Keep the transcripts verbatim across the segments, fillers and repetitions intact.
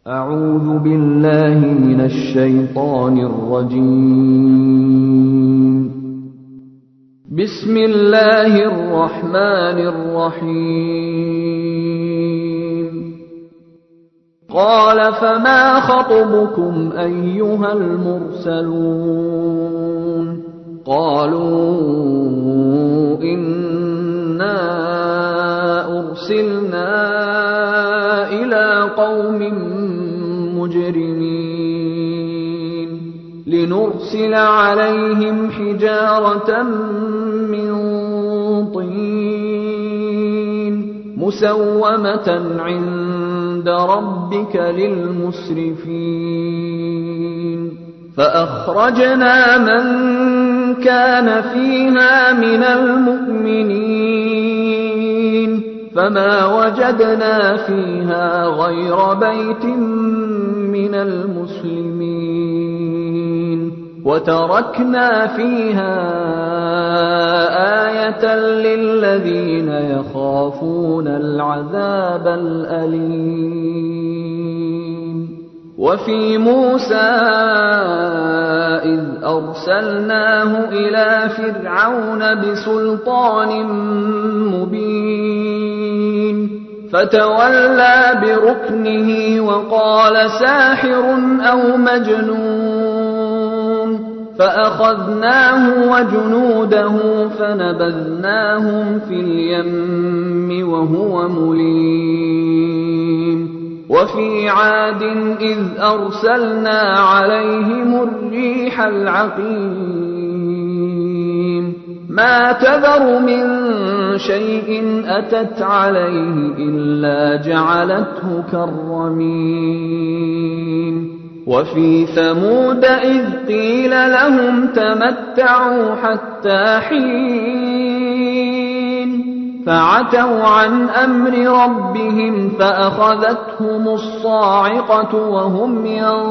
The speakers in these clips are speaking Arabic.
أعوذ بالله من الشيطان الرجيم. بسم الله الرحمن الرحيم. قال فما خطبكم أيها المرسلون؟ قالوا إنا أرسلنا إلى قوم مجرمين لنرسل عليهم حجارة من طين مسومة عند ربك للمسرفين فأخرجنا من كان فيها من المؤمنين فما وجدنا فيها غير بيت من المسلمين وتركنا فيها آية للذين يخافون العذاب الأليم. وفي موسى إذ أرسلناه إلى فرعون بسلطان مبين فتولى بركنه وقال ساحر أو مجنون فأخذناه وجنوده فنبذناهم في اليم وهو مليم. وفي عاد إذ أرسلنا عليهم الريح العقيم ما تذر من شيء أتت عليه إلا جعلته كالرميم. وفي ثمود إذ قيل لهم تمتعوا حتى حين فعتوا عن أمر ربهم فأخذتهم الصاعقة وهم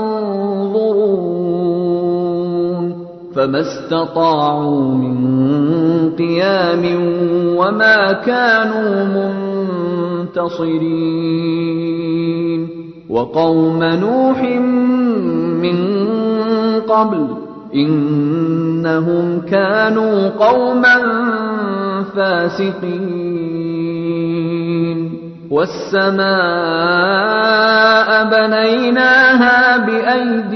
ينظرون فما استطاعوا من قيام وما كانوا منتصرين. وقوم نوح من قبل إنهم كانوا قوما فاسقين. والسماء بنيناها بأيد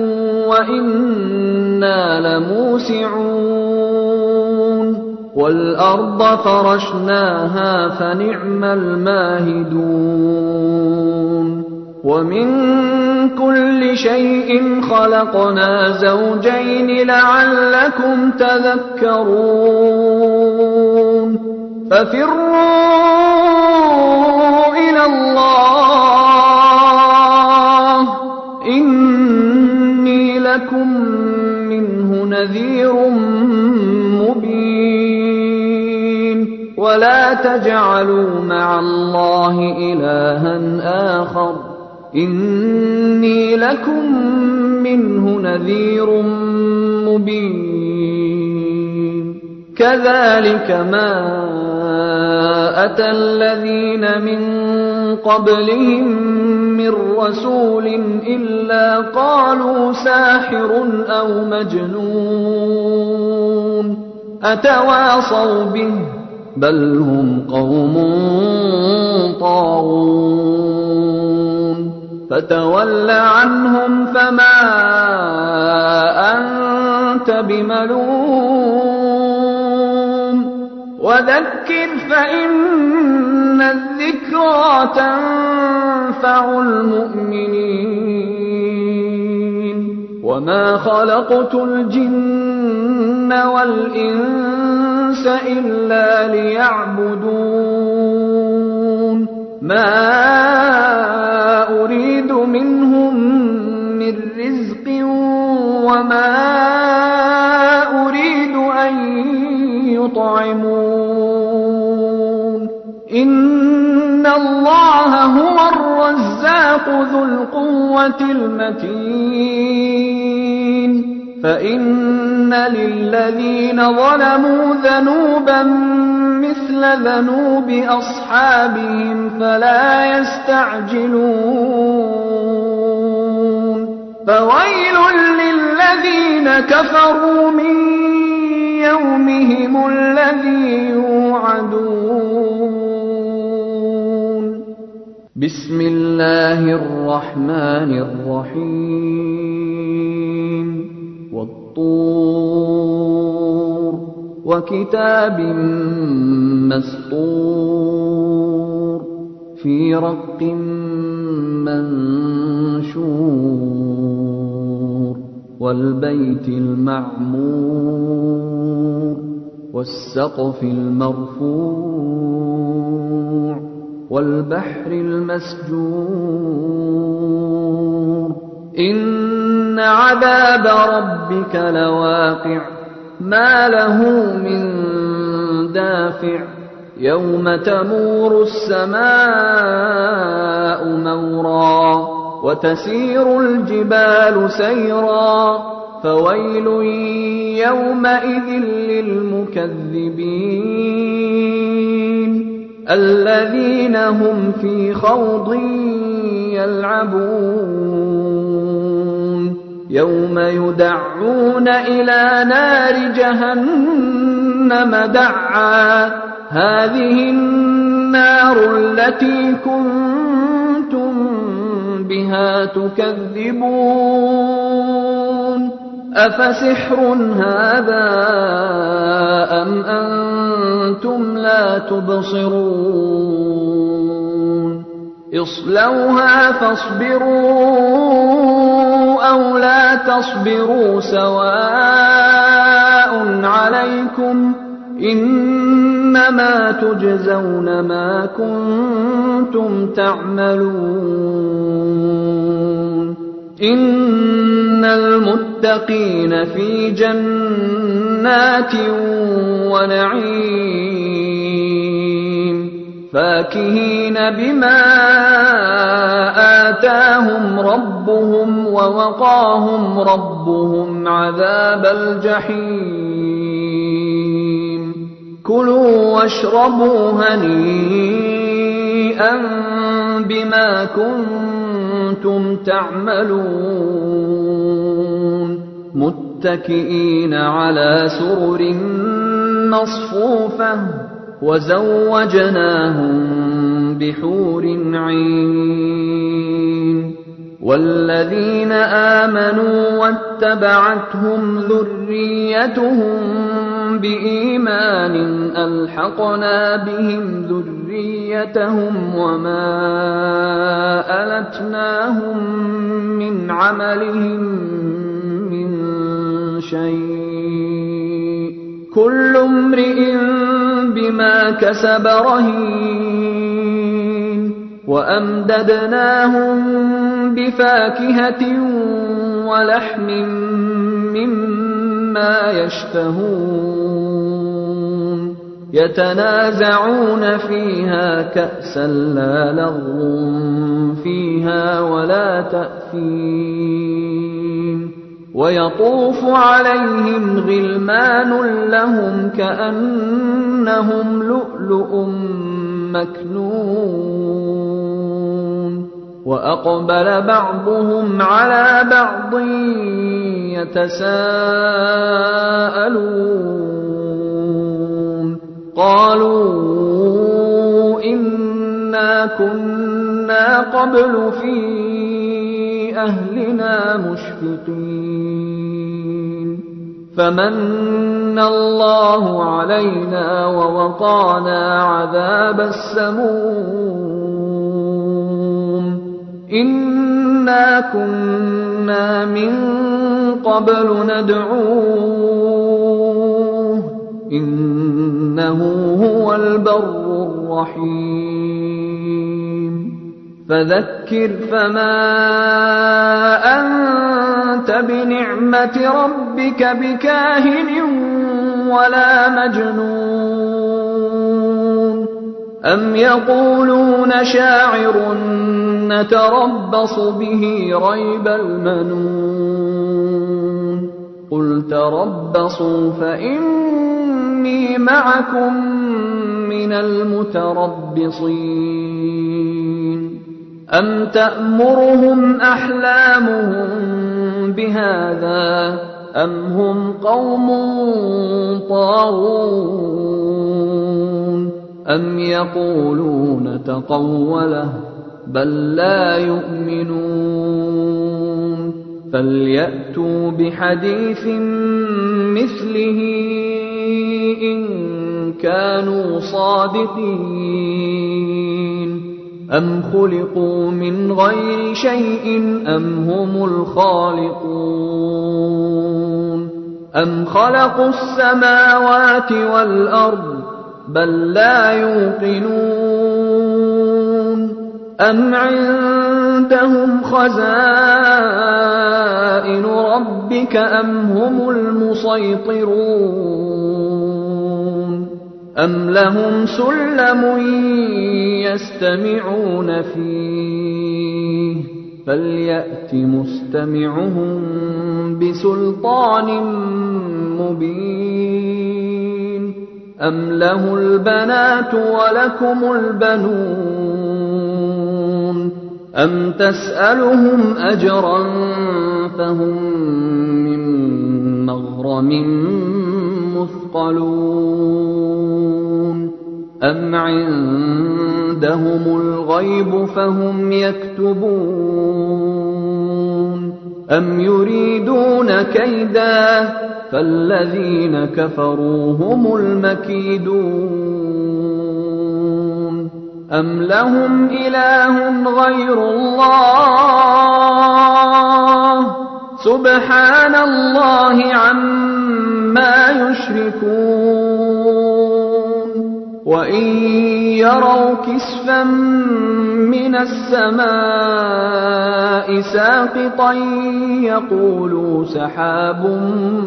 وإنا لموسعون والأرض فرشناها فنعم الماهدون. ومن كل شيء خلقنا زوجين لعلكم تذكرون. ففروا إلى الله إني لكم منه نذير مبين. ولا تجعلوا مع الله إلها آخر إني لكم منه نذير مبين. كذلك ما أتى الذين من قبلهم من رسول إلا قالوا ساحر أو مجنون أتواصوا به بل هم قوم طاغون. فتول عنهم فما أنت بملوم وذكر فإن الذكرى تنفع المؤمنين. وما خلقت الجن والإنس إلا ليعبدون ما أريد منهم من رزق وما أريد أن يطعمون إن الله هو الرزاق ذو القوة المتين. فإن للذين ظلموا ذنوبا مثل ذنوب أصحابهم فلا يستعجلون فويل للذين كفروا من يومهم الذي يوعدون. بسم الله الرحمن الرحيم. والطور وكتاب مسطور في رق منشور والبيت المعمور والسقف المرفوع والبحر المسجور إن عذاب ربك لواقع ما له من دافع يوم تمور السماء مورا وتسير الجبال سيرا فويل يومئذ للمكذبين الذين هم في خوض يلعبون يوم يدعون إلى نار جهنم دعا هذه النار التي كنتم بها تكذبون أفسحر هذا أم أنتم لا تبصرون اصلوها فاصبروا أو لا تصبروا سواء عليكم إنما تجزون ما كنتم تعملون إن المتقين في جنات ونعيم فاكهين بما آتاهم ربهم ووقاهم ربهم عذاب الجحيم كلوا واشربوا هنيئا بما كنتم تعملون متكئين على سرر مصفوفة وزوجناهم بحور عين والذين آمنوا واتبعتهم ذريتهم بإيمان ألحقنا بهم ذريتهم وما ألتناهم من عملهم من شيء كل امرئ بما كسب رهين وأمددناهم بفاكهة ولحم مما يشتهون يتنازعون فيها كأسا لا لغو فيها ولا تأثيم ويطوف عليهم غلمان لهم كأنهم لؤلؤ مكنون وأقبل بعضهم على بعض يتساءلون قالوا إنا كنا قبل في أهلنا مشفقين فمن الله علينا ووقانا عذاب السموم إنا كنا من قبل ندعوه إنه هو البر الرحيم فذكر فما أنت بنعمة ربك بكاهن ولا مجنون أم يقولون شاعر نتربص به ريب المنون قل تربصوا فإني معكم من المتربصين أَمْ تَأْمُرُهُمْ أَحْلَامُهُم بِهَٰذَا أَمْ هُمْ قَوْمٌ طَاغُونَ أَمْ يَقُولُونَ تَقَوَّلَهُ بَل لَّا يُؤْمِنُونَ فَلْيَأْتُوا بِحَدِيثٍ مِّثْلِهِ إِن كَانُوا صَادِقِينَ أَمْ خُلِقُوا مِنْ غَيْرِ شَيْءٍ أَمْ هُمُ الْخَالِقُونَ أَمْ خَلَقُوا السَّمَاوَاتِ وَالْأَرْضَ بَل لَّا يُوقِنُونَ أَمْ عِندَهُمْ خَزَائِنُ رَبِّكَ أَمْ هُمُ الْمُصَيْطِرُونَ أَمْ لَهُمْ سُلَّمٌ يَسْتَمِعُونَ فِيهِ فَلْيَأْتِ مُسْتَمِعُهُم بِسُلْطَانٍ مُّبِينٍ أَمْ لَهُ الْبَنَاتُ وَلَكُمُ الْبَنُونَ أَمْ تَسْأَلُهُمْ أَجْرًا فَهُم مِّن مَّغْرَمٍ مثقلون أم عندهم الغيب فهم يكتبون أم يريدون كيدا فالذين كفروا هم المكيدون أم لهم إله غير الله سبحان الله عما يشركون وإن يروا كسفا من السماء ساقطا يقولوا سحاب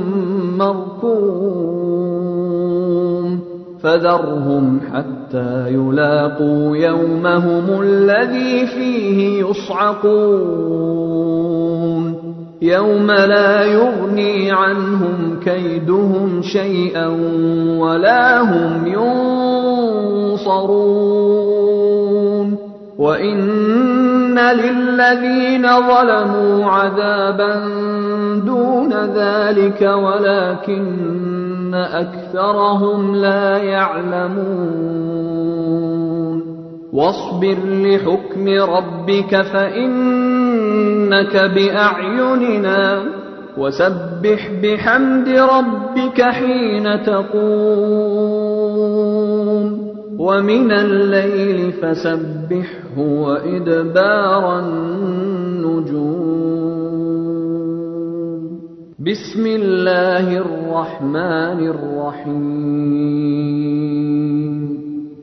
مركوم فذرهم حتى يلاقوا يومهم الذي فيه يصعقون يوم لا يغني عنهم كيدهم شيئا ولا هم ينصرون وإن للذين ظلموا عذابا دون ذلك ولكن أكثرهم لا يعلمون واصبر لحكم ربك فإنك بأعيننا وسبح بحمد ربك حين تقوم ومن الليل فسبحه وإدبار النجوم بسم الله الرحمن الرحيم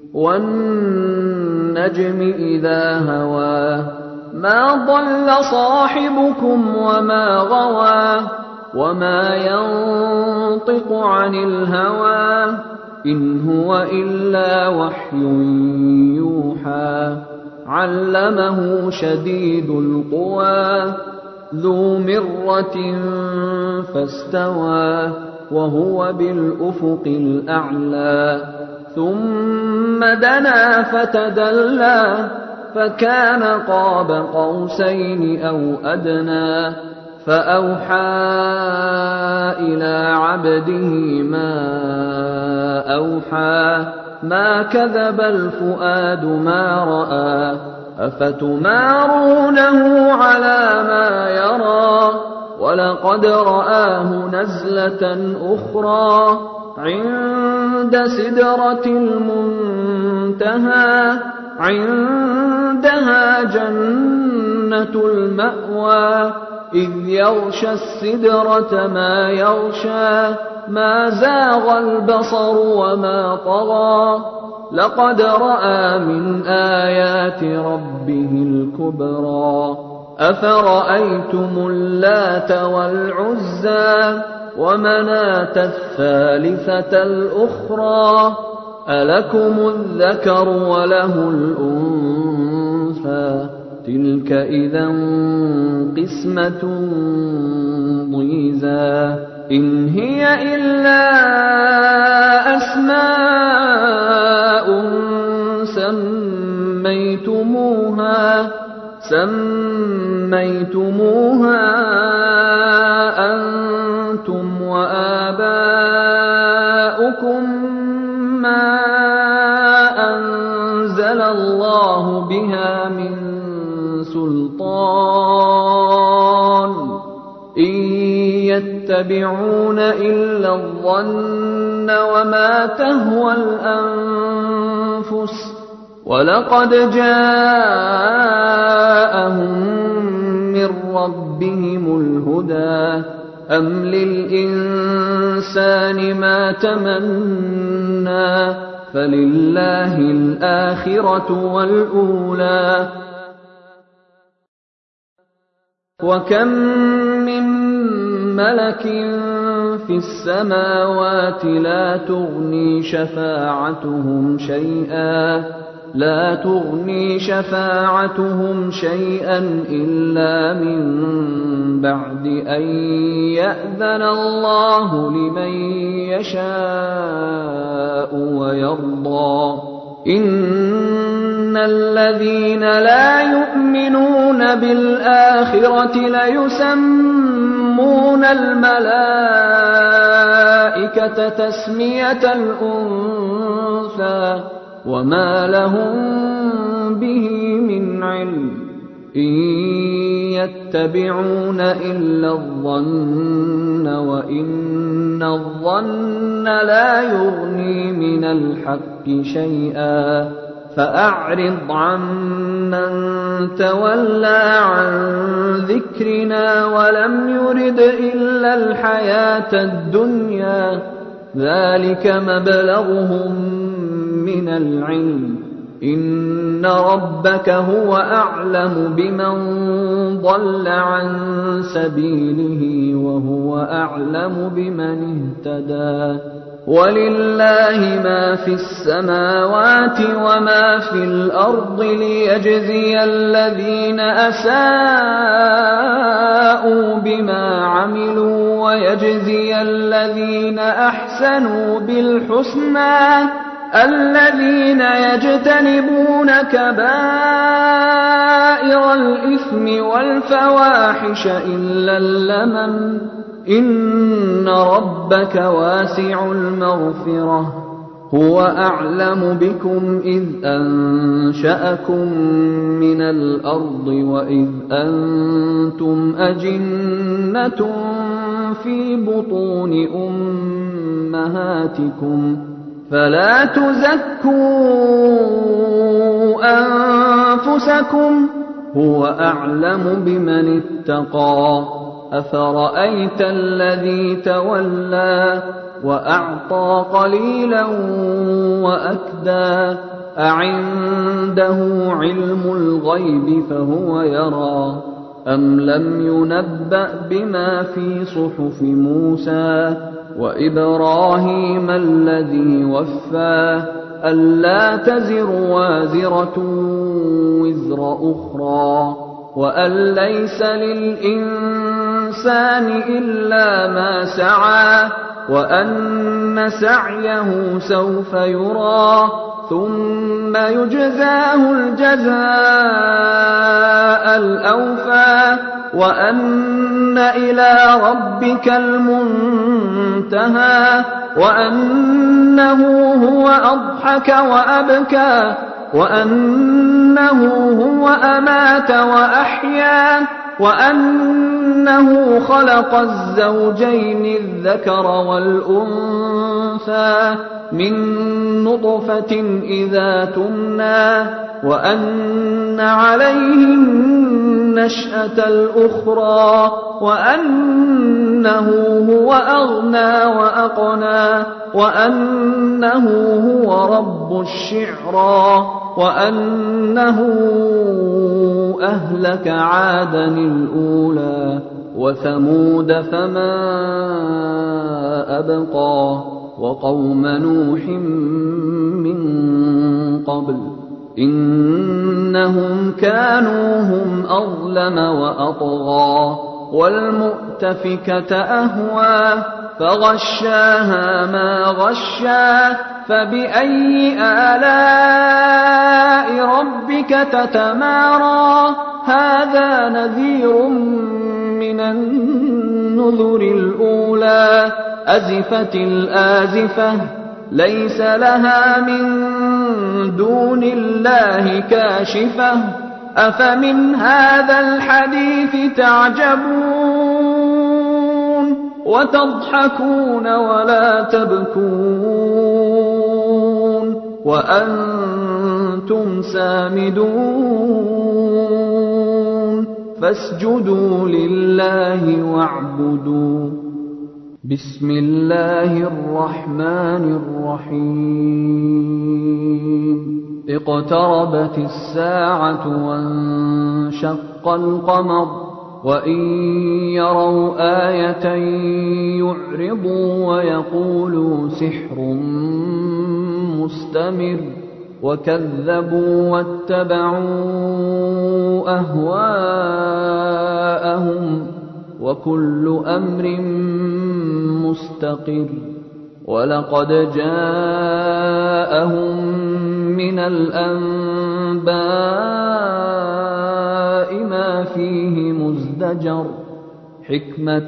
والنجم إذا هوى ما ضل صاحبكم وما غوى وما ينطق عن الهوى إن هو إلا وحي يوحى علمه شديد القوى ذو مرة فاستوى وهو بالأفق الأعلى ثم دنا فتدلى فكان قاب قوسين أو أدنى فأوحى إلى عبده ما أوحى ما كذب الفؤاد ما رأى أفتمارونه على ما يرى ولقد رآه نزلة أخرى عند سدرة المنتهى عندها جنة المأوى إذ يغشى السدرة ما يغشى ما زاغ البصر وما طغى لقد رأى من آيات ربه الكبرى أفرأيتم اللات والعزى ومناة الثالثة الأخرى ألكم الذكر وله الأنثى تلك إذا قسمة ضيزى إن هي إلا أسماء سميتموها سميتموها أنتم وآباؤكم ما أنزل الله بها من سلطان إن يتبعون إلا الظن وما تهوى الأنفس ولقد جاءهم من ربهم الهدى أم للإنسان ما تمنى فلله الآخرة والأولى وكم من ملك في السماوات لا تغني شفاعتهم شيئا لا تغني شفاعتهم شيئا إلا من بعد أن يأذن الله لمن يشاء ويرضى إن الذين لا يؤمنون بالآخرة ليسمون الملائكة تسمية الأنثى وما لهم به من علم إن يتبعون إلا الظن وإن الظن لا يغني من الحق شيئا فأعرض عمن تولى عن ذكرنا ولم يرد إلا الحياة الدنيا ذلك مبلغهم من العلم إن ربك هو أعلم بمن ضل عن سبيله وهو أعلم بمن اهتدى ولله ما في السماوات وما في الأرض ليجزي الذين أساءوا بما عملوا ويجزي الذين أحسنوا بالحسنى الذين يجتنبون كبائر الإثم والفواحش إلا اللمم إن ربك واسع المغفرة هو أعلم بكم إذ أنشأكم من الأرض وإذ أنتم أجنة في بطون أمهاتكم فلا تزكوا أنفسكم هو أعلم بمن اتقى أفرأيت الذي تولى وأعطى قليلا وأكدى أعنده علم الغيب فهو يرى أم لم ينبأ بما في صحف موسى وإبراهيم الذي وفى ألا تزر وازرة وزر أخرى وأن ليس للإنسان إلا ما سعى وأن سعيه سوف يرى ثم يجزاه الجزاء الأوفى وأن إلى ربك المنتهى وأنه هو أضحك وأبكى وأنه هو أمات وأحيا وأنه خلق الزوجين الذكر والأنثى من نطفة إذا تمنى وأن عليه النشأة الأخرى وأنه هو أغنى وأقنى وأنه هو رب الشعرى وأنه أهلك عادا الأولى وثمود فما أبقى وقوم نوح من قبل إنهم كانوا هم أظلم وأطغى والمؤتفكة أهوى فغشاها ما غشا فبأي آلاء ربك تتمارى هذا نذير من النذر الأولى أزفت الآزفة ليس لها من دون الله كاشفة أفمن هذا الحديث تعجبون وتضحكون ولا تبكون وأنتم سامدون فاسجدوا لله واعبدوا بسم الله الرحمن الرحيم اقتربت الساعة وانشق القمر وإن يروا آية يعرضوا ويقولوا سحر مستمر وكذبوا واتبعوا أهواءهم وكل أمر مستقر ولقد جاءهم من الأنباء ما فيه مزدجر حكمة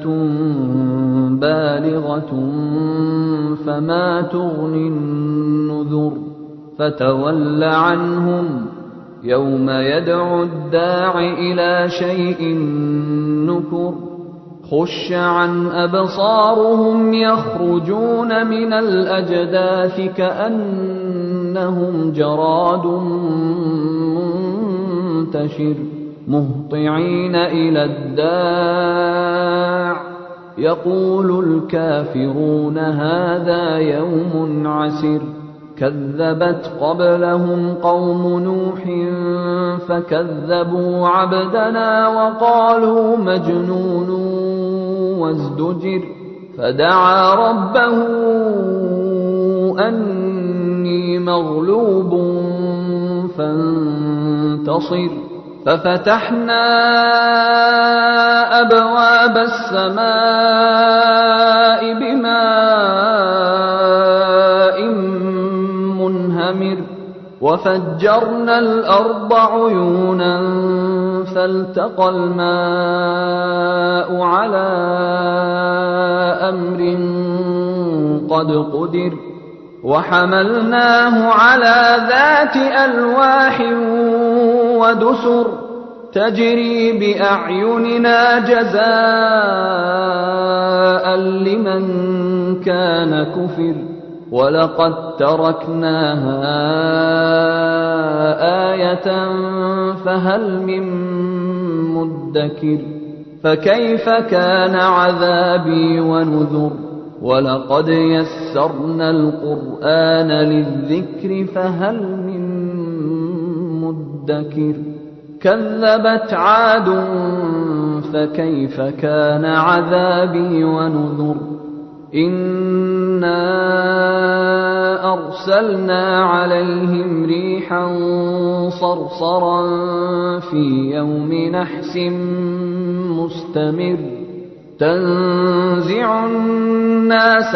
بالغة فما تغني النذر فتول عنهم يوم يدعو الداع إلى شيء نكر خش عن أبصارهم يخرجون من الأجداث كأنهم جراد منتشر مهطعين إلى الداع يقول الكافرون هذا يوم عسر كذبت قبلهم قوم نوح فكذبوا عبدنا وقالوا مجنون وازدجر فدعا ربه أني مغلوب فانتصر ففتحنا أبواب السماء بماء منهمر وفجرنا الأرض عيونا فالتقى الماء على أمر قد قدر وحملناه على ذات ألواح ودسر تجري بأعيننا جزاء لمن كان كفر ولقد تركناها آية فهل من مدكر فكيف كان عذابي ونذر ولقد يسرنا القرآن للذكر فهل من مدكر كذبت عاد فكيف كان عذابي ونذر إنا أرسلنا عليهم ريحا صرصرا في يوم نحس مستمر تنزع الناس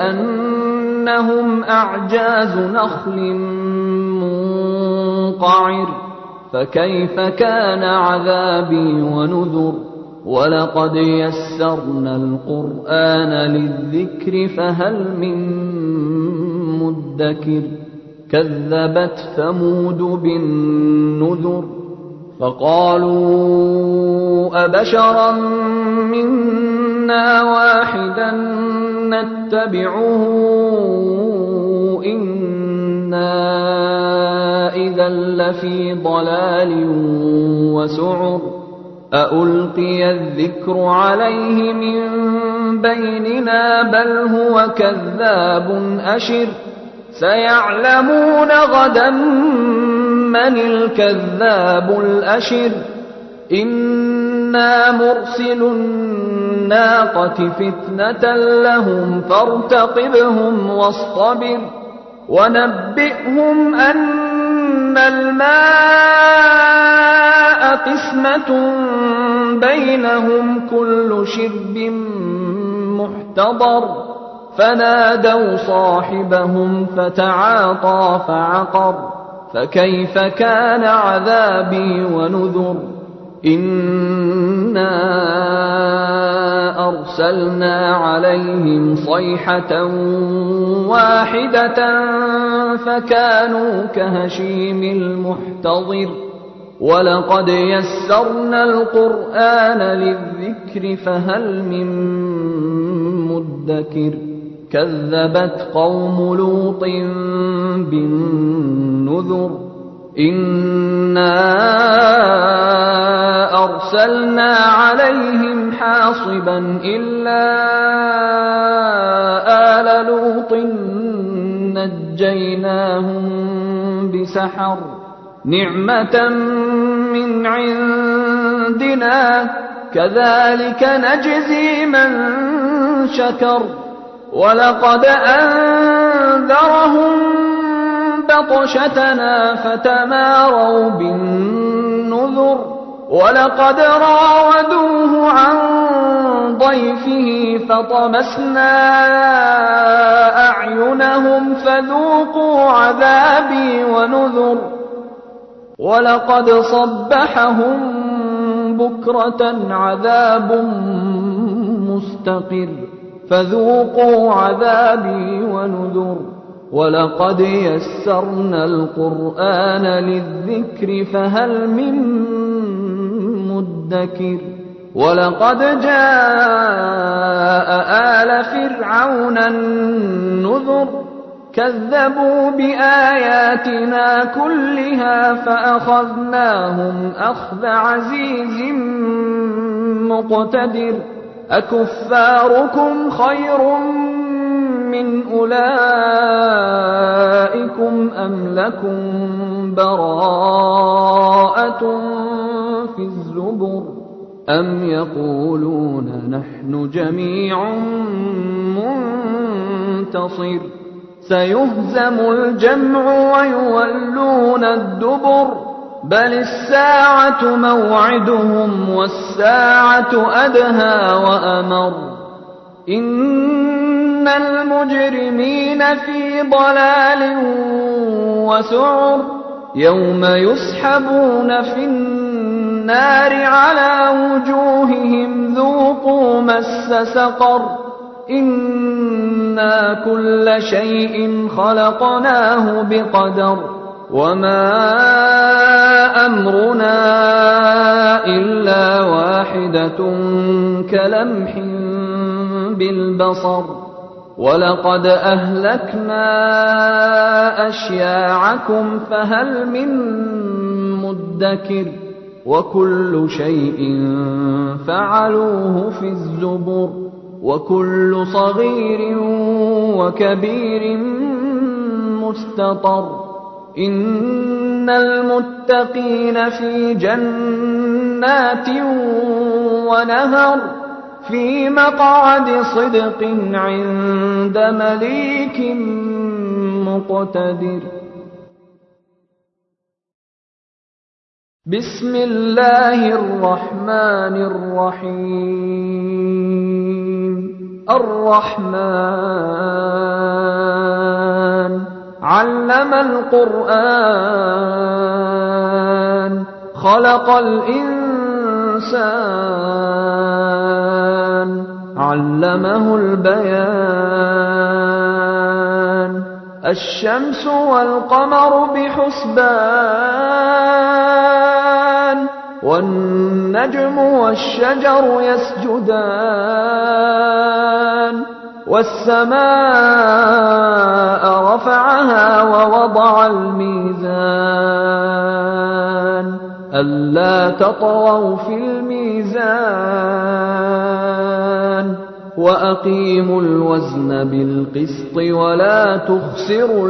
كأنهم أعجاز نخل منقعر فكيف كان عذابي ونذر ولقد يسرنا القرآن للذكر فهل من مدكر كذبت ثمود بالنذر فقالوا أبشرا منا واحدا نتبعه إنا إذا لفي ضلال وسعر أألقي الذكر عليه من بيننا بل هو كذاب أشر سيعلمون غدا من الكذاب الأشر إنا مرسل الناقة فتنة لهم فارتقبهم واصطبر ونبئهم أن الماء قسمة بينهم كل شرب محتضر فنادوا صاحبهم فتعاطى فعقر فكيف كان عذابي ونذر إنا أرسلنا عليهم صيحة واحدة فكانوا كهشيم المحتضر ولقد يسرنا القرآن للذكر فهل من مدكر كذبت قوم لوط بالنذر إنا أرسلنا عليهم حاصبا إلا آل لوط نجيناهم بسحر نعمة من عندنا كذلك نجزي من شكر ولقد أنذرهم بطشتنا فتماروا بالنذر ولقد راودوه عن ضيفه فطمسنا أعينهم فذوقوا عذابي ونذر ولقد صبحهم بكرة عذاب مستقر فذوقوا عذابي ونذر ولقد يسرنا القرآن للذكر فهل من مدكر ولقد جاء آل فرعون النذر كذبوا بآياتنا كلها فأخذناهم أخذ عزيز مقتدر أكفاركم خير من أولئكم أم لكم براءة في الزبر أم يقولون نحن جميع منتصر سيهزم الجمع ويولون الدبر بل الساعة موعدهم والساعة أدهى وأمر إن المجرمين في ضلال وسعر يوم يسحبون في النار على وجوههم ذوقوا مس سقر إنا كل شيء خلقناه بقدر وما أمرنا إلا واحدة كلمح بالبصر ولقد أهلكنا أشياعكم فهل من مدكر وكل شيء فعلوه في الزبر وكل صغير وكبير مستطر إن المتقين في جنات ونهر في مقعد صدق عند مليك مقتدر بسم الله الرحمن الرحيم الرحمن علم القرآن خلق الإنسان علمه البيان الشمس والقمر بحسبان والنجم والشجر يسجدان والسماء رفعها ووضع الميزان ألا تطغوا في الميزان وأقيموا الوزن بالقسط ولا تخسروا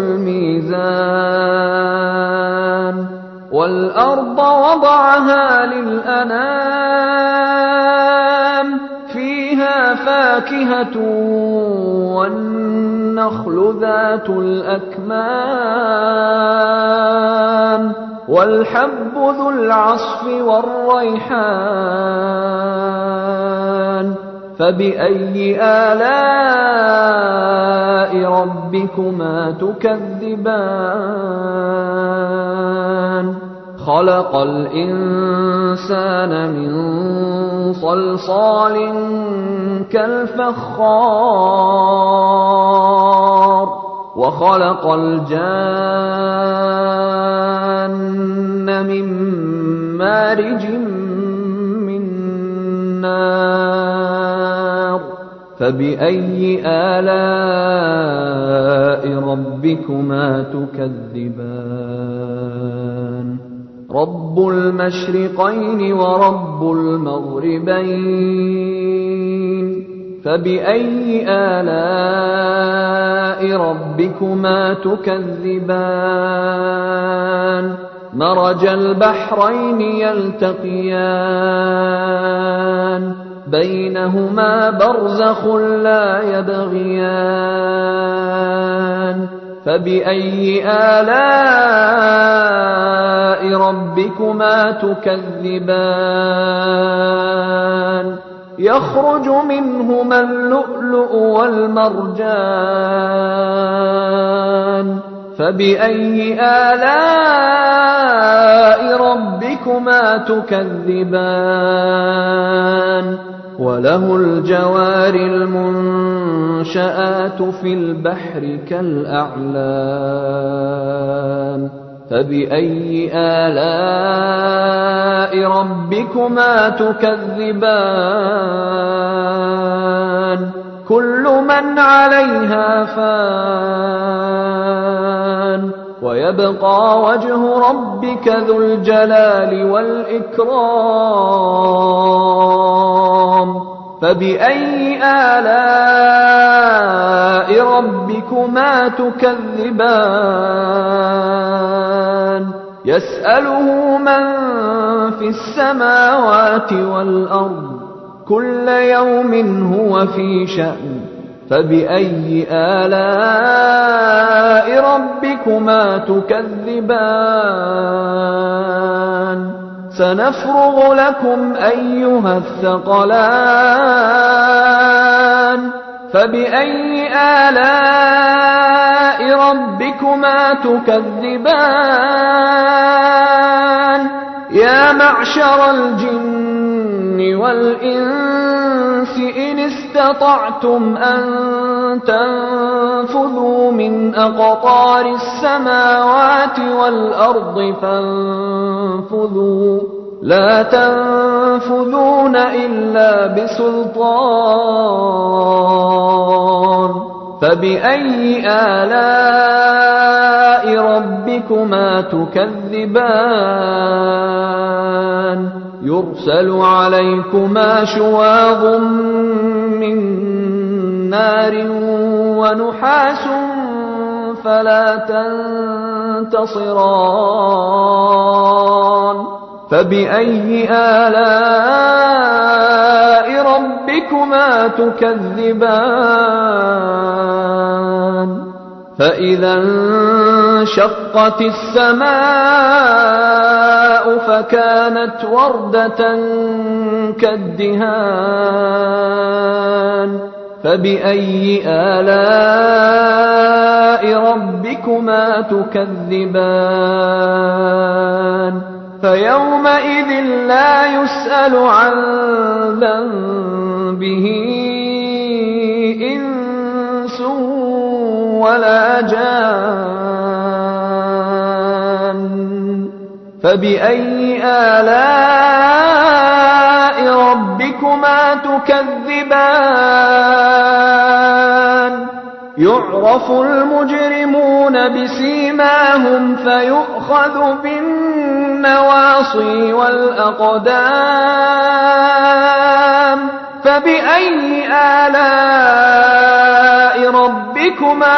الميزان والأرض وضعها للأنام فيها فاكهة والنخل ذات الأكمام والحب ذو العصف والريحان فبأي آلاء ربكما تكذبان خلق الإنسان من صلصال كالفخار وخلق الجان من مارج من نار فبأي آلاء ربكما تكذبان رب المشرقين ورب المغربين فبأي آلاء ربكما تكذبان مرج البحرين يلتقيان بينهما برزخ لا يبغيان فبأي آلاء ربكما تكذبان يخرج منهما اللؤلؤ والمرجان فبأي آلاء ربكما تكذبان وله الجوار المنشآت في البحر كالأعلام فبأي آلاء ربكما تكذبان كل من عليها فان ويبقى وجه ربك ذو الجلال والإكرام فبأي آلاء ربكما تكذبان يسأله من في السماوات والأرض كل يوم هو في شأن فبأي آلاء ربكما تكذبان سنفرغ لكم أيها الثقلان فبأي آلاء ربكما تكذبان يا معشر الجن والإنس إن استطعتم أن تنفذوا من أقطار السماوات والأرض فانفذوا لا تنفذون إلا بسلطان فبأي آلاء ربكما تكذبان يرسل عليكما شواظ من نار ونحاس فلا تنتصران فبأي آلاء ربكما تكذبان فإذا انشقت السماء فكانت وردة كالدهان فبأي آلاء ربكما تكذبان فيومئذ لا يسأل عن ذنبه إنس ولا جان فبأي آلاء ربكما تكذبان يعرف المجرمون بسيماهم فيؤخذ بالنواصي والأقدام فبأي آلاء ربكما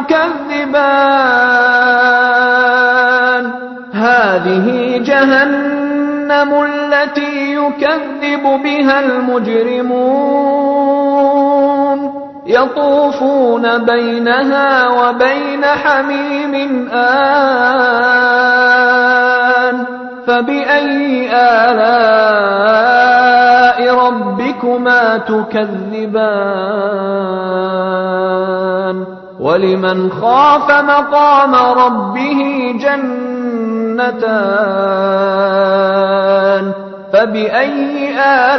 تكذبان هذه جهنم التي يكذب بها المجرمون يطوفون بينها وبين حميم آن فبأي آلاء ربكما ربكما تكذبان ولمن خاف مقام ربه جنتان فبأي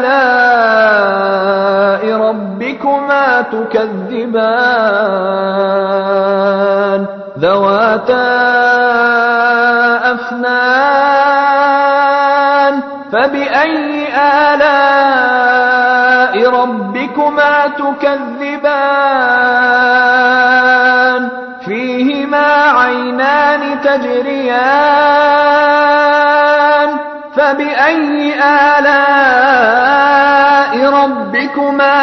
آلاء ربكما تكذبان ذواتا أفنان فبأي آلاء ربكما تكذبان فيهما عينان تجريان فبأي آلاء ربكما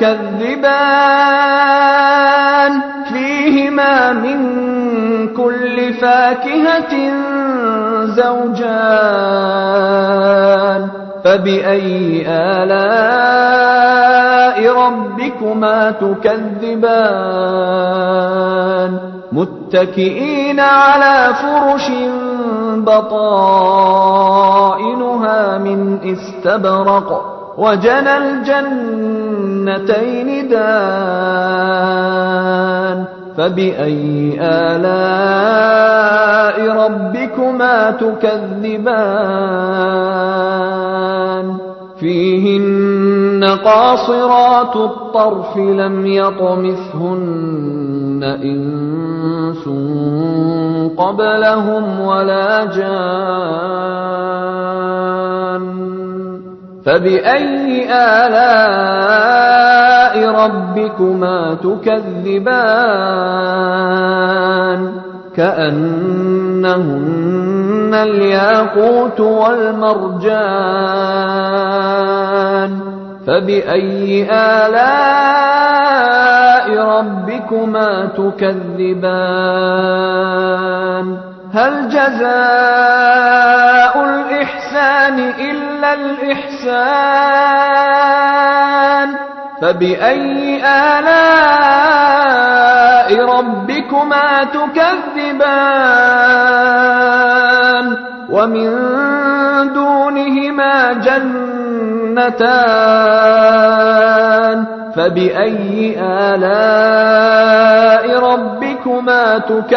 تكذبان فيهما من كل فاكهة زوجان فبأي آلاء ربكما تكذبان متكئين على فرش بطائنها من استبرق وجنى الجنتين دان فبأي آلاء ربكما تكذبان فيهن قاصرات الطرف لم يطمثهن إنس قبلهم ولا جان فبأي آلاء ربكما تكذبان كأنهن الياقوت والمرجان فبأي آلاء ربكما تكذبان هل جزاء الإحسان إلا الإحسان فبأي آلاء ربكما تكذبان ومن دونهما جنتان فبأي آلاء ربكما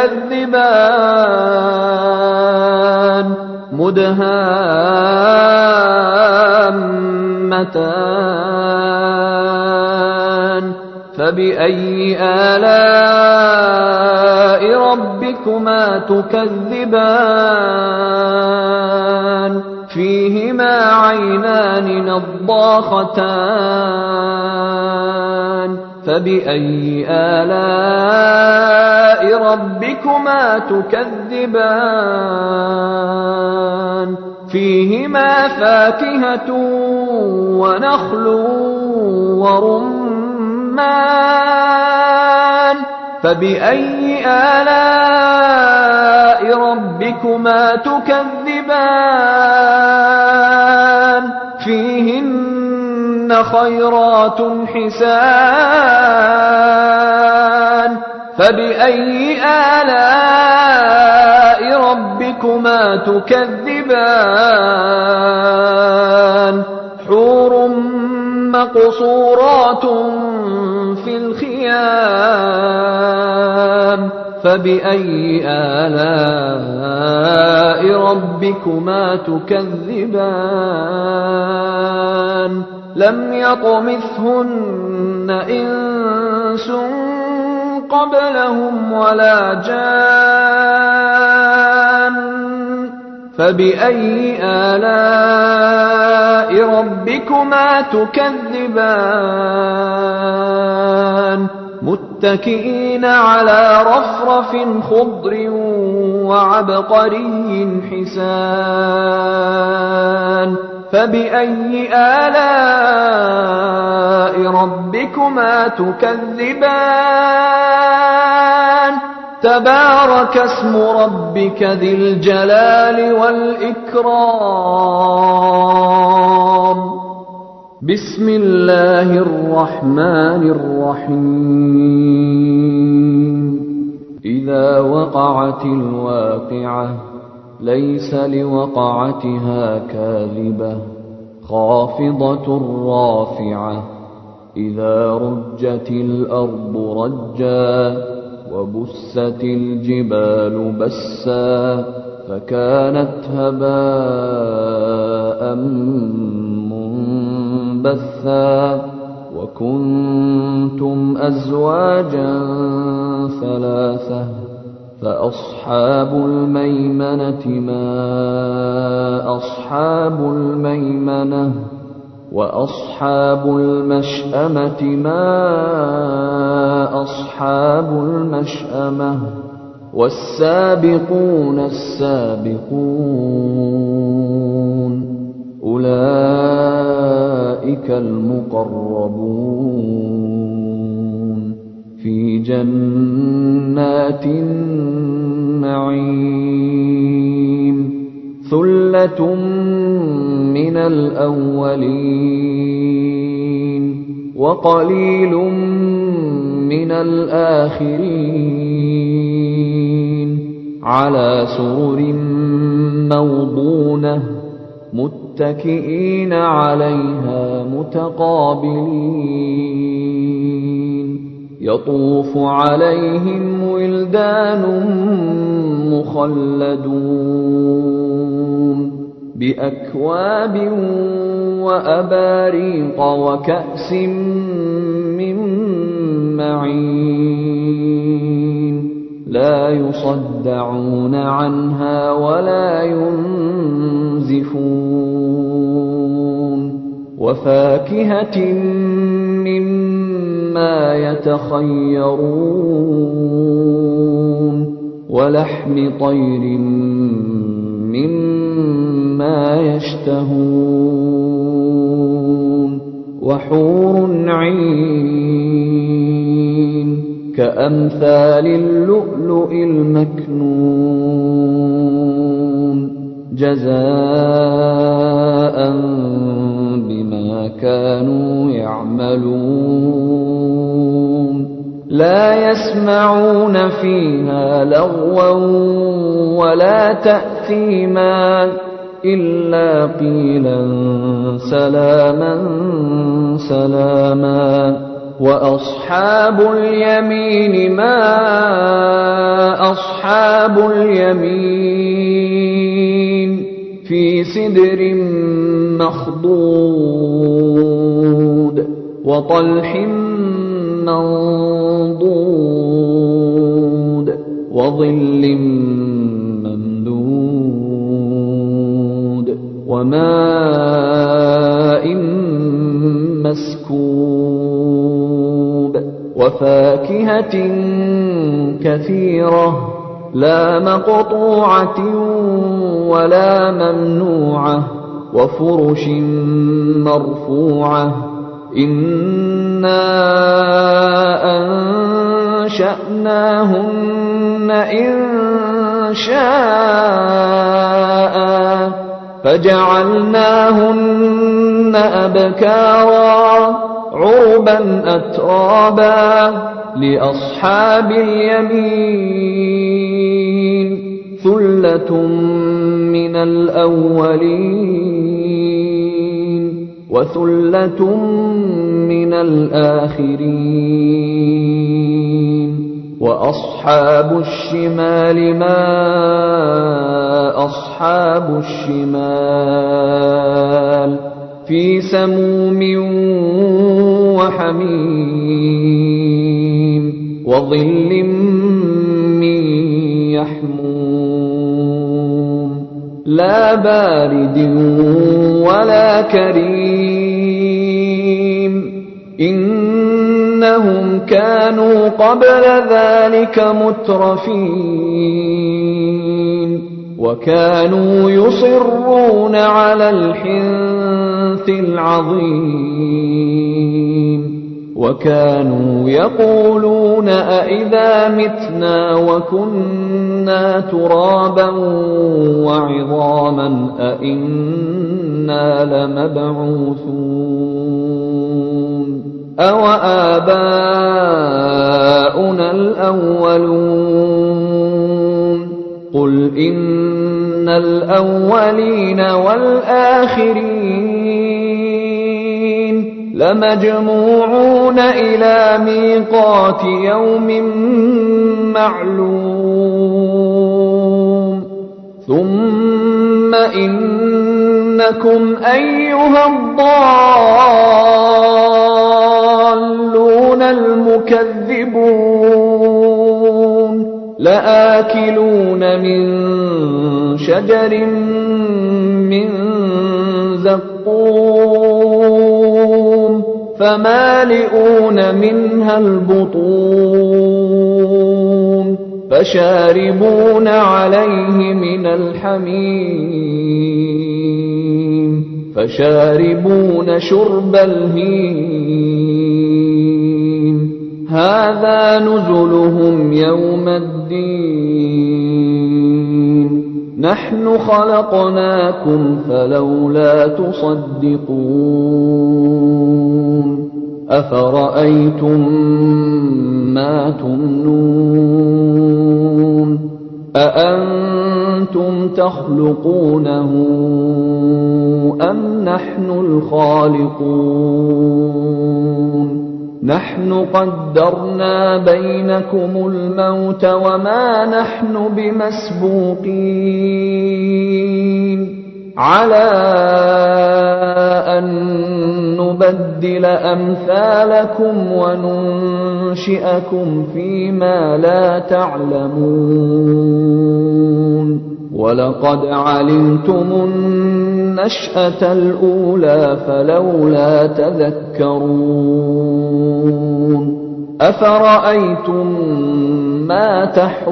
تكذبان مدهامتان فبأي آلاء ربكما تكذبان فيهما عينان نضاختان فبأي آلاء ربكما تكذبان فيهما فاكهة ونخل ورمان فبأي آلاء ربكما تكذبان فيهن خيرات حسان فبأي آلاء ربكما تكذبان حور مقصورات في الخيام فبأي آلاء ربكما تكذبان لم يطمثهن إنس قبلهم ولا جان فبأي آلاء ربكما تكذبان متكئين على رفرف خضر وعبقري حسان فبأي آلاء ربكما تكذبان تبارك اسم ربك ذي الجلال والإكرام بسم الله الرحمن الرحيم إذا وقعت الواقعة ليس لوقعتها كاذبة خافضة رافعة إذا رجت الأرض رجا وبست الجبال بسا فكانت هباء منبثا وكنتم أزواجا ثلاثة فأصحاب الميمنة ما أصحاب الميمنة وأصحاب المشأمة ما أصحاب المشأمة والسابقون السابقون أولئك المقربون في جنات النعيم ثلة من الأولين وقليل من الآخرين على سرر موضونة متكئين عليها متقابلين يطوف عليهم ولدان مخلدون بأكواب وأباريق وكأس من معين لا يصدعون عنها ولا ينزفون وفاكهة مما يتخيرون ولحم طير مما يشتهون وحور عين كأمثال اللؤلؤ المكنون جزاء بما كانوا يعملون لا يسمعون فيها لغوا ولا تأثيما إلا قيلا سلاما سلاما وأصحاب اليمين ما أصحاب اليمين في سدر مخضود وطلح منضود وظل ممدود وماء مسكوب وفاكهة كثيرة لا مقطوعة ولا ممنوعة وفرش مرفوعة إنا أنشأناهن إن شاء فجعلناهن أبكارا عربا أترابا لأصحاب اليمين ثلة من الأولين وثلة من الآخرين وأصحاب الشمال ما أصحاب الشمال في سموم وحميم وظل من يحموم لا بارد ولا كريم إنهم كانوا قبل ذلك مترفين وكانوا يصرون على الحنث العظيم وكانوا يقولون أئذا متنا وكنا ترابا وعظاما أئنا لمبعوثون أو آباؤنا الأولون قل إن الأولين والآخرين لمجموعون إلى ميقات يوم معلوم ثم إنكم أيها الضالون المكذبون لآكلون من شجر من زقوم فمالئون منها البطون فشاربون عليه من الحميم فشاربون شرب الهيم هذا نزلهم يوم الدين نحن خلقناكم فلولا تصدقون أفرأيتم ما تمنون أأنتم تخلقونه أم نحن الخالقون نحن قدرنا بينكم الموت وما نحن بمسبوقين على أن نبدل أمثالكم وننشئكم فيما لا تعلمون ولقد علمتم النشأة الأولى فلولا تذكرون أفرأيتم ما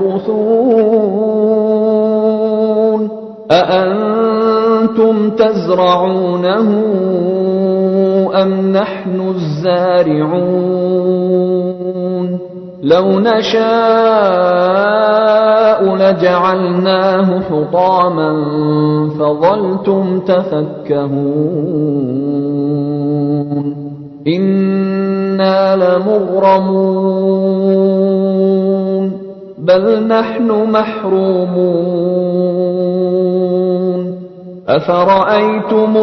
تحرثون أأنتم تزرعونه أم نحن الزارعون لو نشاء لجعلناه حطاما فظلتم تفكهون إنا لمغرمون بل نحن محرومون أفرأيتم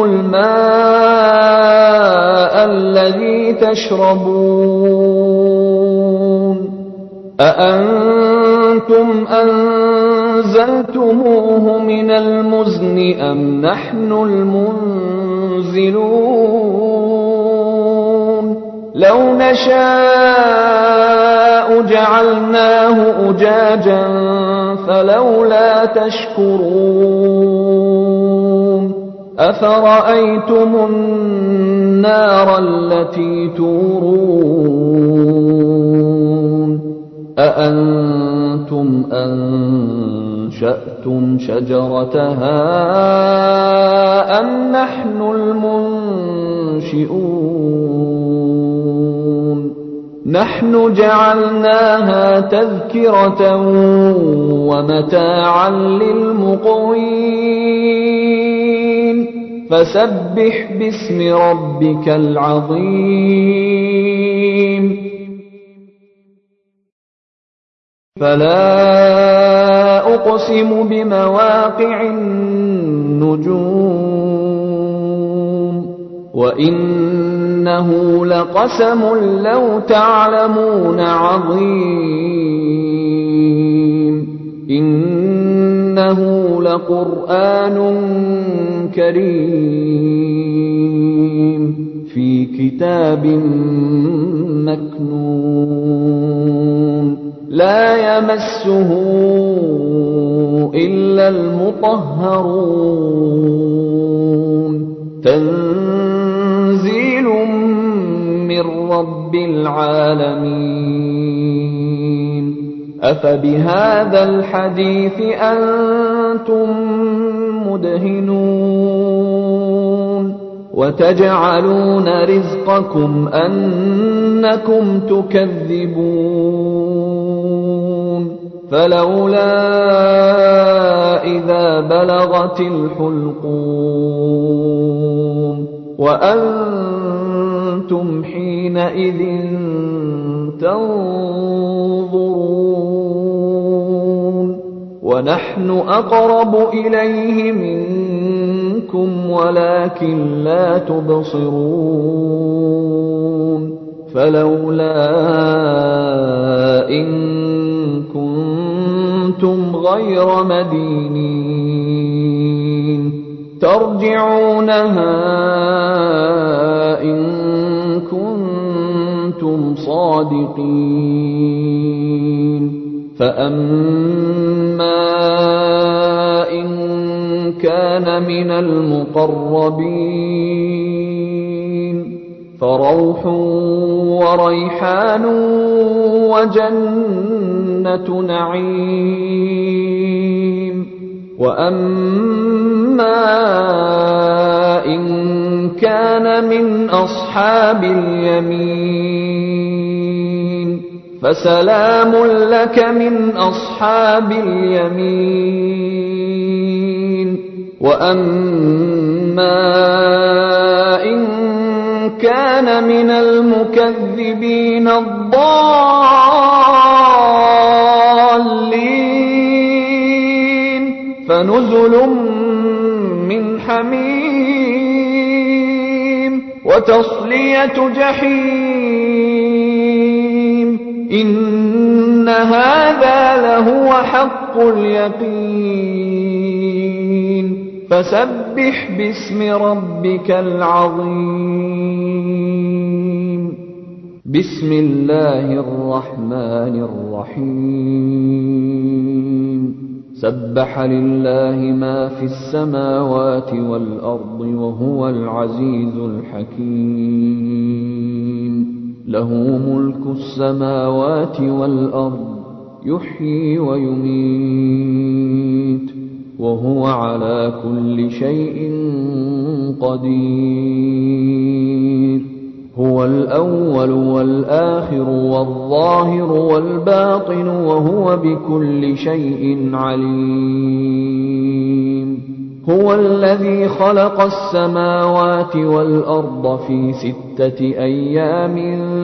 الماء الذي تشربون أأنتم أنزلتموه من المزن أم نحن المنزلون لو نشاء جعلناه أجاجا فلولا تشكرون أفرأيتم النار التي تورون أأنتم أنشأتم شجرتها أم نحن المنشئون نحن جعلناها تذكرة ومتاعا للمقوين فسبح باسم ربك العظيم فلا أقسم بمواقع النجوم وإنه لقسم لو تعلمون عظيم إنه لقرآن كريم في كتاب مكنون لا يمسه إلا المطهرون تنزيل من رب العالمين أفبهذا الحديث أنتم مدهنون وتجعلون رزقكم أنكم تكذبون فلولا إذا بلغت الحلقوم وأنتم حينئذ تنظرون ونحن أقرب إليه منكم منكم ولكن لا تبصرون فلولا إن كنتم غير مدينين ترجعونها إن كنتم صادقين فأما إن كان من المقربين فروح وريحان وجنة نعيم وأما إن كان من أصحاب اليمين فسلام لك من أصحاب اليمين وأما إن كان من المكذبين الضالين فنزل من حميم وتصلية جحيم إن هذا لهو حق اليقين فسبح باسم ربك العظيم بسم الله الرحمن الرحيم سبح لله ما في السماوات والأرض وهو العزيز الحكيم له ملك السماوات والأرض يحيي ويميت وهو على كل شيء قدير هو الأول والآخر والظاهر والباطن وهو بكل شيء عليم هو الذي خلق السماوات والأرض في ستة أيام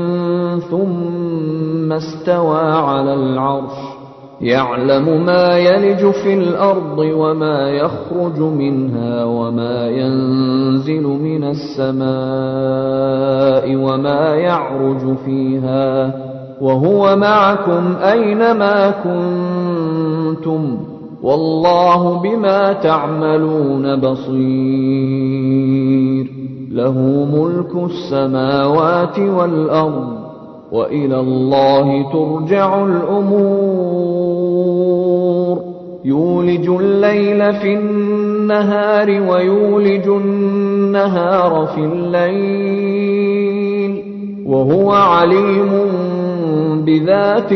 ثم استوى على العرش يعلم ما يلج في الأرض وما يخرج منها وما ينزل من السماء وما يعرج فيها وهو معكم أينما كنتم والله بما تعملون بصير له ملك السماوات والأرض وإلى الله ترجع الأمور يولج الليل في النهار ويولج النهار في الليل وهو عليم بذات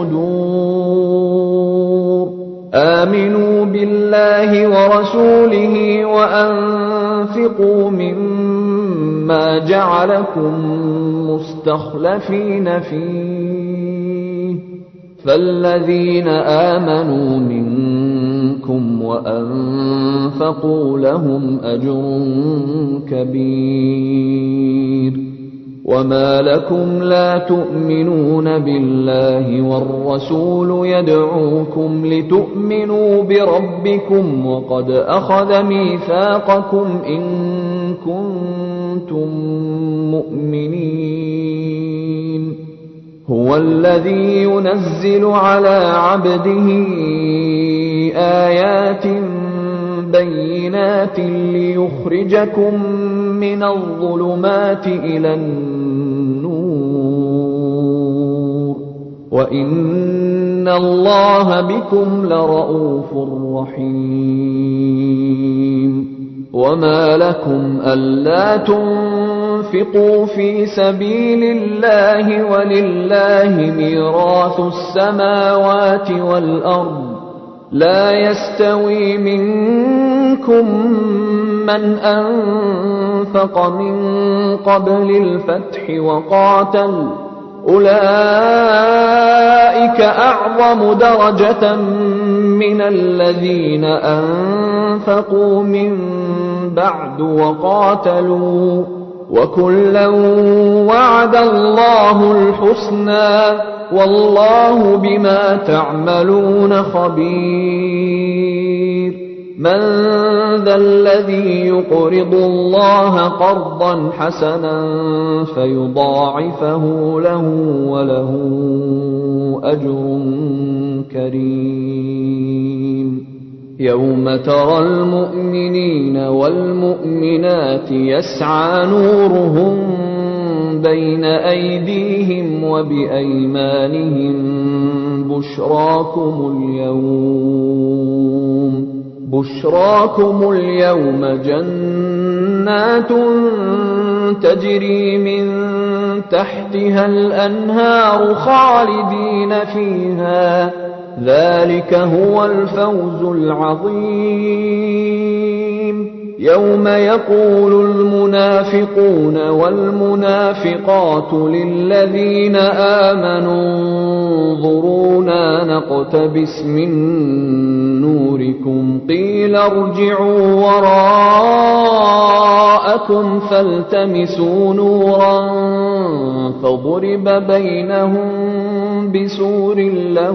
الصدور آمنوا بالله ورسوله وأنفقوا مما جعلكم مستخلفين فيه فالذين آمنوا منكم وأنفقوا لهم أجر كبير وما لكم لا تؤمنون بالله والرسول يدعوكم لتؤمنوا بربكم وقد أخذ ميثاقكم إن كنتم مؤمنين هو الذي ينزل على عبده آيات بينات ليخرجكم من الظلمات إلى النور وإن الله بكم لرءوف رحيم وما لكم ألا تنفقوا في سبيل الله ولله ميراث السماوات والأرض لا يستوي منكم من أنفق من قبل الفتح وقاتل أولئك أعظم درجة من الذين أنفقوا من بعد وقاتلوا وكلا وعد الله الحسنى والله بما تعملون خبير من ذا الذي يقرض الله قرضا حسنا فيضاعفه له وله أجر كريم يوم ترى المؤمنين والمؤمنات يسعى نورهم بين أيديهم وبأيمانهم بشراكم اليوم بشراكم اليوم جنات تجري من تحتها الأنهار خالدين فيها ذلك هو الفوز العظيم يوم يقول المنافقون والمنافقات للذين آمنوا انظرونا نقتبس من نوركم قيل ارجعوا وراءكم فالتمسوا نورا فضرب بينهم بسور له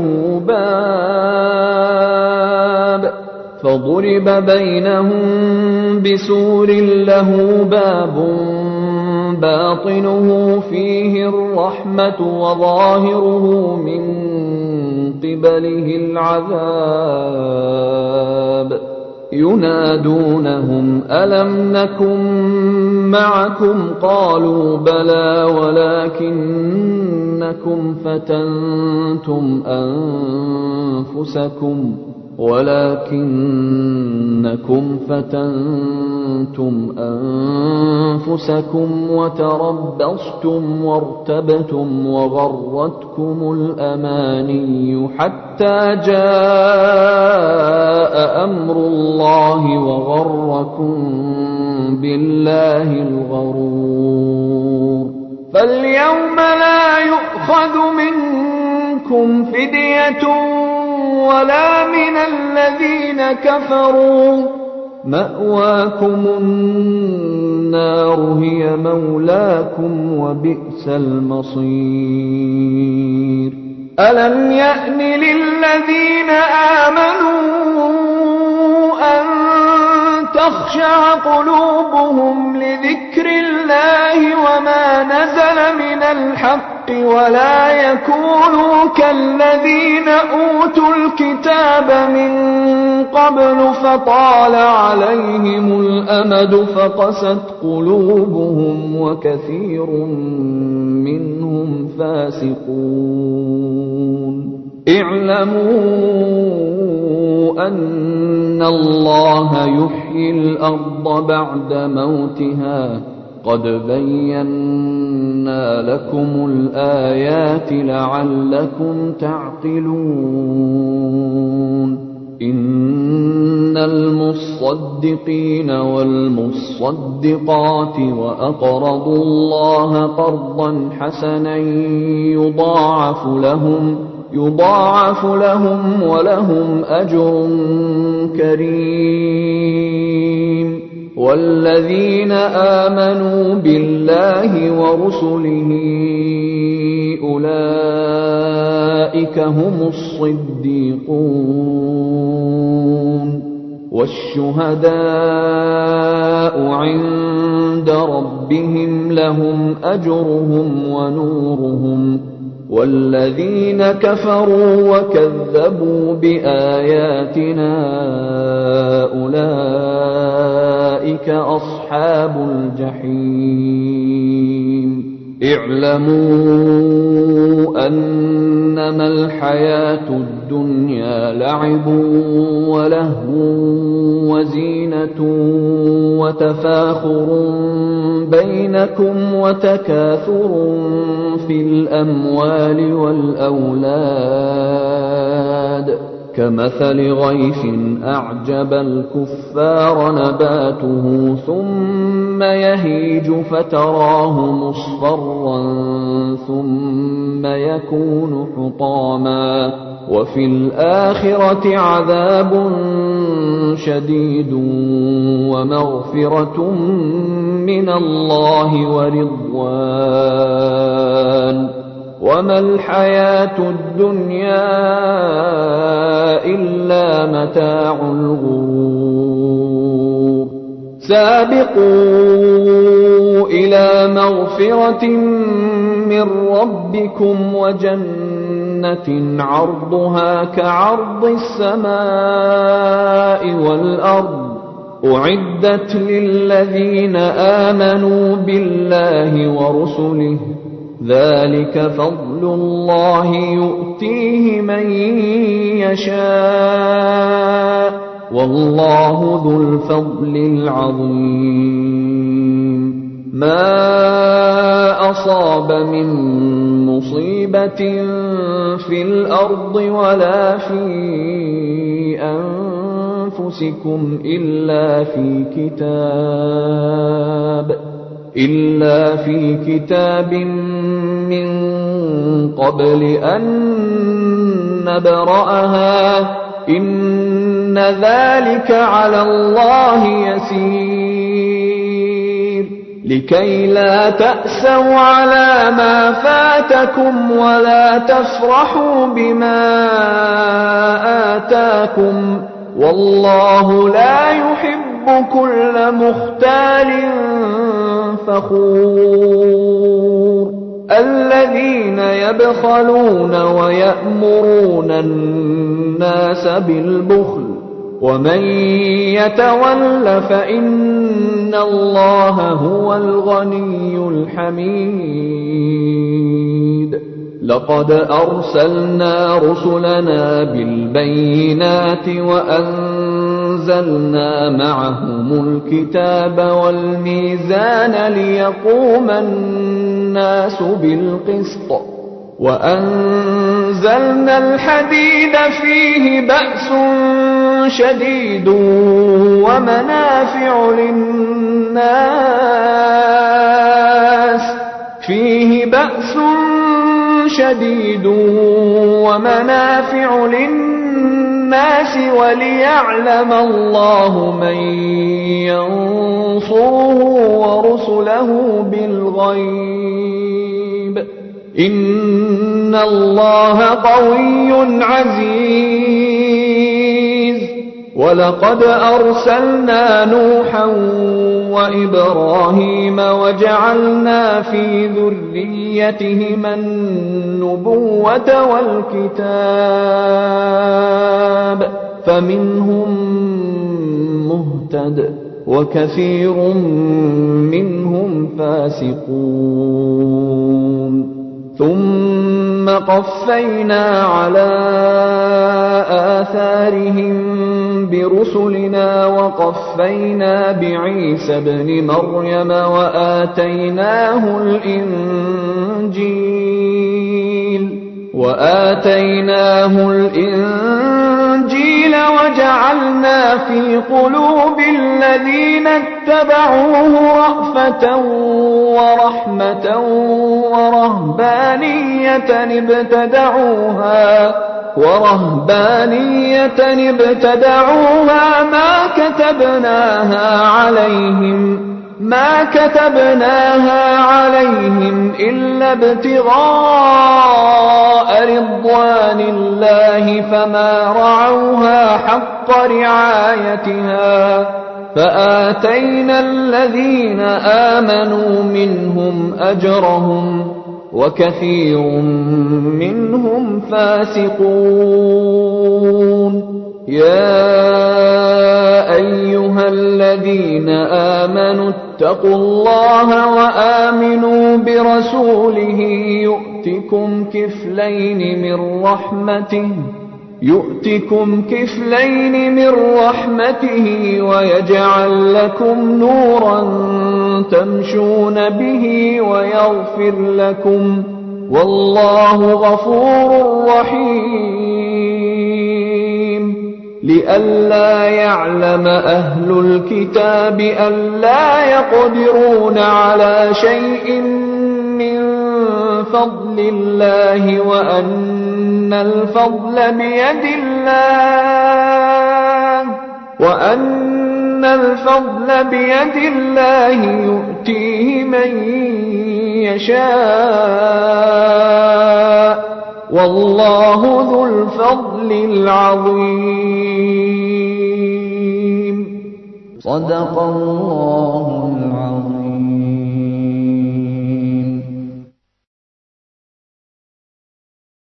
باب فضرب بينهم بسور له باب باطنه فيه الرحمة وظاهره من قبله العذاب ينادونهم ألم نكن معكم قالوا بلى ولكنكم فتنتم أنفسكم ولكنكم فتنتم أنفسكم وتربصتم وارتبتم وغرتكم الأماني حتى جاء أمر الله وغركم بالله الغرور فاليوم لا يؤخذ منكم فدية ولا من الذين كفروا مأواكم النار هي مولاكم وبئس المصير ألم يأن للذين آمنوا أن تخشع قلوبهم لذكر الله وما نزل من الحق ولا يكونوا كالذين أوتوا الكتاب من قبل فطال عليهم الأمد فقست قلوبهم وكثير منهم فاسقون اعلموا أن الله يحيي الأرض بعد موتها قد بينا لكم الآيات لعلكم تعقلون إن المصدقين والمصدقات وأقرضوا الله قرضا حسنا يضاعف لهم يضاعف لهم ولهم أجر كريم والذين آمنوا بالله ورسله أولئك هم الصديقون والشهداء عند ربهم لهم أجرهم ونورهم والذين كفروا وكذبوا بآياتنا أولئك أصحاب الجحيم اعلموا أنما الحياة الدنيا لعب ولهو وزينة وتفاخر بينكم وتكاثر في الأموال والأولاد كمثل غيث أعجب الكفار نباته ثم يهيج فتراه مصفرا ثم يكون حطاما وفي الآخرة عذاب شديد ومغفرة من الله ورضوان وما الحياة الدنيا إلا متاع الغرور سابقوا إلى مغفرة من ربكم وجنة عرضها كعرض السماء والأرض أعدت للذين آمنوا بالله ورسله ذلك فضل الله يؤتيه من يشاء والله ذو الفضل العظيم ما أصاب من مصيبة في الأرض ولا في أنفسكم إلا في كتاب إلا في كتاب من قبل أن نبرأها إن ذلك على الله يسير لكي لا تأسوا على ما فاتكم ولا تفرحوا بما آتاكم والله لا يحب كل مختال فخور الذين يبخلون ويأمرون الناس بالبخل ومن يتول فإن الله هو الغني الحميد لقد أرسلنا رسلنا بالبينات وأنزلنا معهم الكتاب والميزان ليقوم الناس بالقسط وأنزلنا الحديد فيه بأس شديد ومنافع للناس فيه بأس شديد ومنافع للناس وليعلم الله من ينصره ورسله بالغيب إن الله قوي عزيز ولقد أرسلنا نوحا وإبراهيم وجعلنا في ذريتهما النبوة والكتاب فمنهم مهتد وكثير منهم فاسقون ثم قفينا على آثارهم برسلنا وقفينا بعيسى ابن مريم وآتيناه الإنجيل وآتيناه الإنجيل وجعلنا في قلوب الذين اتبعوه رأفة ورحمة ورهبانية ابتدعوها ورهبانية ابتدعوها ما كتبناها عليهم ما كتبناها عليهم إلا ابتغاء رضوان الله فما رعوها حق رعايتها فآتينا الذين آمنوا منهم أجرهم وكثير منهم فاسقون يا أيها الذين آمنوا اتقوا الله وآمنوا برسوله يؤتكم كفلين من رحمته يؤتكم كفلين من رحمته ويجعل لكم نورا تمشون به ويغفر لكم والله غفور رحيم لئلا يعلم أهل الكتاب ألا يقدرون على شيء من فضل الله وأن الفضل بيد الله وأن الفضل بيد الله يؤتيه من يشاء والله ذو الفضل العظيم صدق الله العظيم.